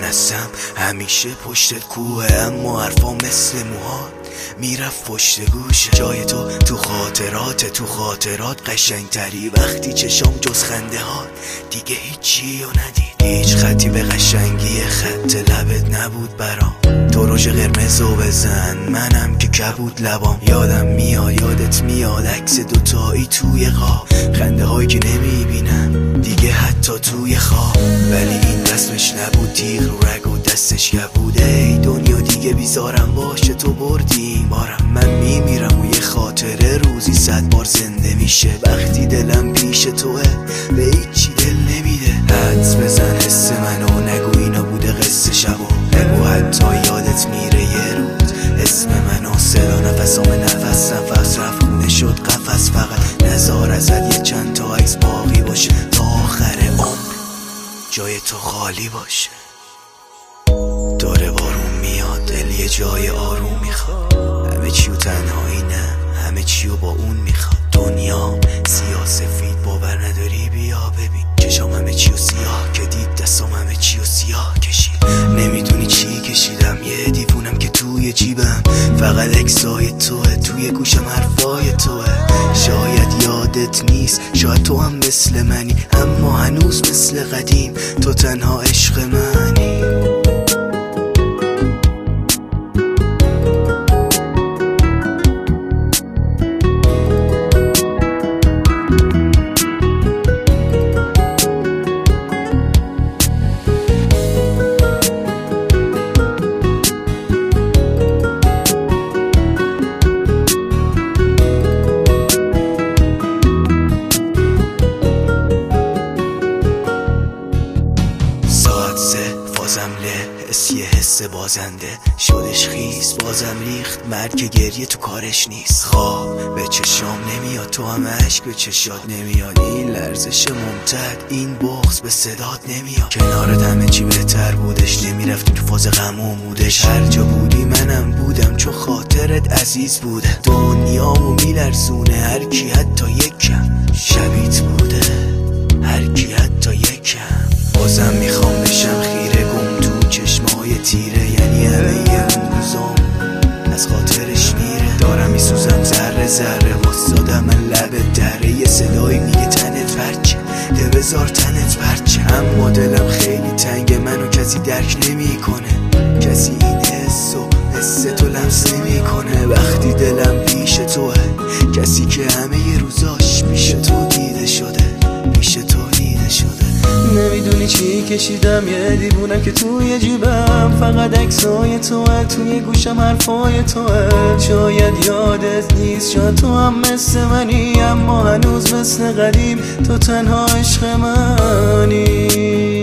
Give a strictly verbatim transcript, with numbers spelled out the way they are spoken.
هستم همیشه پشتت کوه، اما حرفا مثل موهات میرفت پشت گوشه. جای تو تو خاطرات، تو خاطرات قشنگتری وقتی چشام جز خنده هات دیگه هیچی و ندید. هیچ خطی به قشنگی خط لبت نبود برام. تو رژ قرمزو بزن منم که کبود لبام. یادم میاد یادت میاد عکس دوتایی توی خواب، خنده هایی که نمیبینم دیگه حتی توی خواب. ولی این رسمش نبود، تیغ رو رگ و دستش یبود. ای دنیا دیگه بیزارم باشه، تو بردی بارم. من میمیرم و یه خاطره روزی صد بار زنده میشه. وقتی دلم پیش توه به هیچی دل نمیده. حدس بزن حس منو، نگو اینا بوده قصه شبا. بگو حتی یادت میره یه روز اسم منو. صدا نفسام نفس نفس رفت خونه شد قفس. فقط نزار ازت یه چند تا عکس باقی باشه تا آخر عمر جای تو خالی باشه. داره بارون میاد، دل یه جای آروم میخواد. همه چیو تنهایی نه، همه چیو با اون میخواد. دنیا سیاه سفید باور نداری بیا ببین. چشام همه چیو سیاه که دید، دستام همه چیو سیاه کشید. نمیدونی چی کشیدم، یه دیوونم که توی جیبم. فقط اکسای توه، توی گوشم حرفای توه. شاید یادت نیست، شاید تو هم مثل منی، اما هنوز مثل قدیم تو تنها عشق منی. بازم له حس یه حس بازنده شدش خیس. بازم ریخت مرگ گریه تو کارش نیست. خواب به چشام نمیاد، تو هم عشق به چشات نمیاد. این لرزش ممتد، این بغض به صدات نمیاد. کنارت همه چی بهتر بودش، نمیرفتی تو فاز غم و مودش. هر جا بودی منم بودم چون خاطرت عزیز بوده. دنیامو میلرزونه هر کی حتی یکم شبیت بوده، هر کی حتی یکم. بازم میخوام بشم خیره گم تو چشمای تیره، یعنی همه یه روزام از خاطرش میره. دارم میسوزم ذره ذره، واسادم من لب دره. یه صدایی میگه تنت فرچه، ده بذار تنت برچه. اما دلم خیلی تنگه، منو کسی درک نمیکنه. کسی این حسو حس تو لمس نمیکنه. وقتی دلم پیش توه، کسی که همه ی روزاش پیش تو دیده شده، پیش تو دیده شده. نمیدونی چی کشیدم، یه دیوونم که توی جیبم. فقط عکسای توه، توی گوشم حرفای توه. شاید یادت نیست، شاید تو هم مثل منی، اما هنوز مثل قدیم تو تنها عشق منی.